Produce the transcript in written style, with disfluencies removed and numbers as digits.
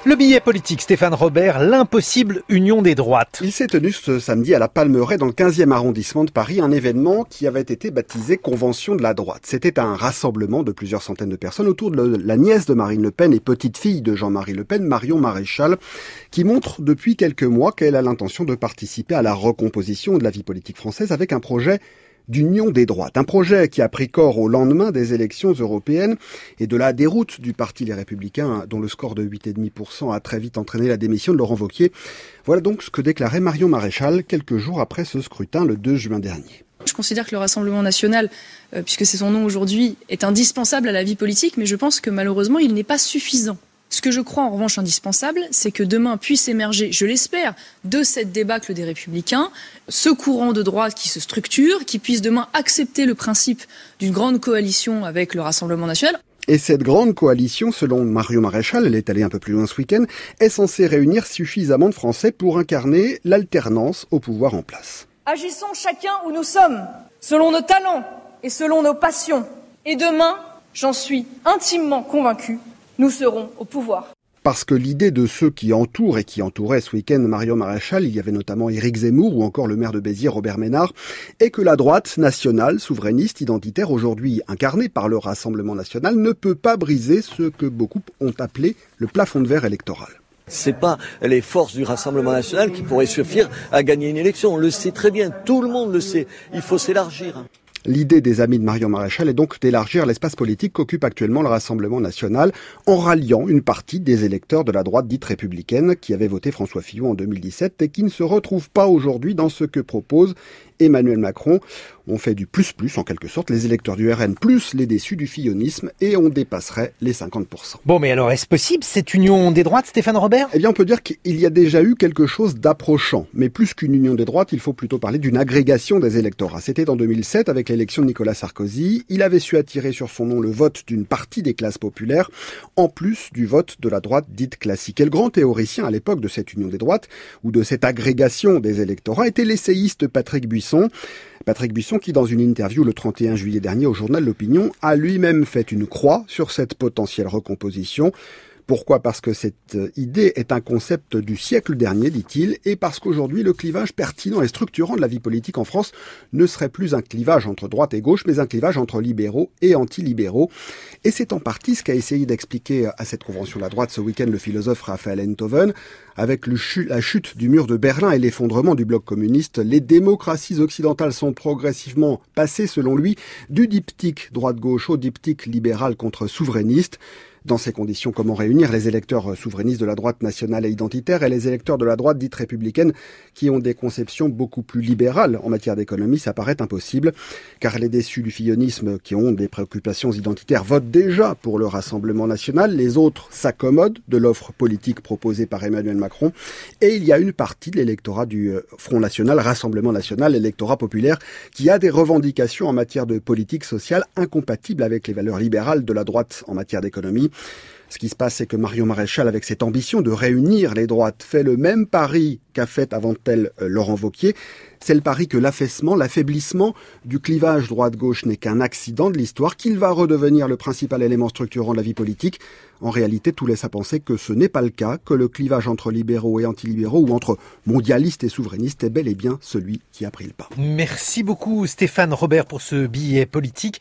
Le billet politique, Stéphane Robert, l'impossible union des droites. Il s'est tenu ce samedi à la Palmeraie dans le 15e arrondissement de Paris, un événement qui avait été baptisé Convention de la droite. C'était un rassemblement de plusieurs centaines de personnes autour de la nièce de Marine Le Pen et petite-fille de Jean-Marie Le Pen, Marion Maréchal, qui montre depuis quelques mois qu'elle a l'intention de participer à la recomposition de la vie politique française avec un projet d'union des droites. Un projet qui a pris corps au lendemain des élections européennes et de la déroute du parti Les Républicains, dont le score de 8,5% a très vite entraîné la démission de Laurent Wauquiez. Voilà donc ce que déclarait Marion Maréchal quelques jours après ce scrutin, le 2 juin dernier. Je considère que le Rassemblement national, puisque c'est son nom aujourd'hui, est indispensable à la vie politique, mais je pense que malheureusement, il n'est pas suffisant. Ce que je crois en revanche indispensable, c'est que demain puisse émerger, je l'espère, de cette débâcle des Républicains, ce courant de droite qui se structure, qui puisse demain accepter le principe d'une grande coalition avec le Rassemblement national. Et cette grande coalition, selon Marion Maréchal, elle est allée un peu plus loin ce week-end, est censée réunir suffisamment de Français pour incarner l'alternance au pouvoir en place. Agissons chacun où nous sommes, selon nos talents et selon nos passions. Et demain, j'en suis intimement convaincu, nous serons au pouvoir. Parce que l'idée de ceux qui entourent et qui entouraient ce week-end Marion Maréchal, il y avait notamment Éric Zemmour ou encore le maire de Béziers, Robert Ménard, est que la droite nationale, souverainiste, identitaire, aujourd'hui incarnée par le Rassemblement national, ne peut pas briser ce que beaucoup ont appelé le plafond de verre électoral. C'est pas les forces du Rassemblement national qui pourraient suffire à gagner une élection. On le sait très bien, tout le monde le sait. Il faut s'élargir. L'idée des amis de Marion Maréchal est donc d'élargir l'espace politique qu'occupe actuellement le Rassemblement national en ralliant une partie des électeurs de la droite dite républicaine qui avaient voté François Fillon en 2017 et qui ne se retrouvent pas aujourd'hui dans ce que propose Emmanuel Macron. On fait du plus-plus en quelque sorte, les électeurs du RN plus les déçus du fillonisme et on dépasserait les 50%. Bon, mais alors est-ce possible cette union des droites, Stéphane Robert ? Eh bien, on peut dire qu'il y a déjà eu quelque chose d'approchant. Mais plus qu'une union des droites, il faut plutôt parler d'une agrégation des électorats. C'était en 2007 avec l'élection de Nicolas Sarkozy. Il avait su attirer sur son nom le vote d'une partie des classes populaires, en plus du vote de la droite dite classique. Et le grand théoricien à l'époque de cette union des droites, ou de cette agrégation des électorats, était l'essayiste Patrick Buisson. Patrick Buisson qui, dans une interview le 31 juillet dernier au journal L'Opinion, a lui-même fait une croix sur cette potentielle recomposition. Pourquoi ? Parce que cette idée est un concept du siècle dernier, dit-il, et parce qu'aujourd'hui, le clivage pertinent et structurant de la vie politique en France ne serait plus un clivage entre droite et gauche, mais un clivage entre libéraux et anti-libéraux. Et c'est en partie ce qu'a essayé d'expliquer à cette convention de la droite ce week-end le philosophe Raphaël Enthoven. Avec la chute du mur de Berlin et l'effondrement du bloc communiste, les démocraties occidentales sont progressivement passées, selon lui, du diptyque droite-gauche au diptyque libéral contre souverainiste. Dans ces conditions, comment réunir les électeurs souverainistes de la droite nationale et identitaire et les électeurs de la droite dite républicaine qui ont des conceptions beaucoup plus libérales en matière d'économie? Ça paraît impossible, car les déçus du fillonisme qui ont des préoccupations identitaires votent déjà pour le Rassemblement national. Les autres s'accommodent de l'offre politique proposée par Emmanuel Macron. Et il y a une partie de l'électorat du Front national, Rassemblement national, l'électorat populaire, qui a des revendications en matière de politique sociale incompatibles avec les valeurs libérales de la droite en matière d'économie. Ce qui se passe, c'est que Marion Maréchal, avec cette ambition de réunir les droites, fait le même pari qu'a fait avant elle Laurent Wauquiez. C'est le pari que l'affaissement, l'affaiblissement du clivage droite-gauche n'est qu'un accident de l'histoire, qu'il va redevenir le principal élément structurant de la vie politique. En réalité, tout laisse à penser que ce n'est pas le cas, que le clivage entre libéraux et antilibéraux ou entre mondialistes et souverainistes est bel et bien celui qui a pris le pas. Merci beaucoup Stéphane Robert pour ce billet politique.